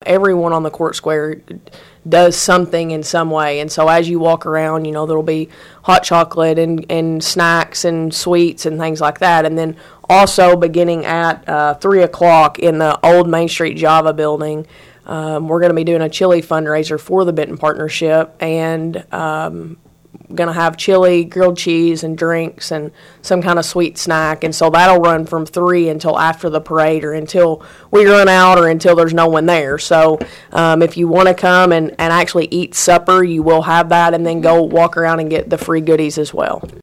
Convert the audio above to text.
Everyone on the court square does something in some way, and so as you walk around, there'll be hot chocolate and snacks and sweets and things like that. And then also beginning at 3 o'clock in the old Main Street Java building, we're going to be doing a chili fundraiser for the Benton Partnership, and going to have chili, grilled cheese, and drinks, and some kind of sweet snack. And so that'll run from 3 until after the parade, or until we run out, or until there's no one there. So if you want to come and actually eat supper, you will have that, and then go walk around and get the free goodies as well.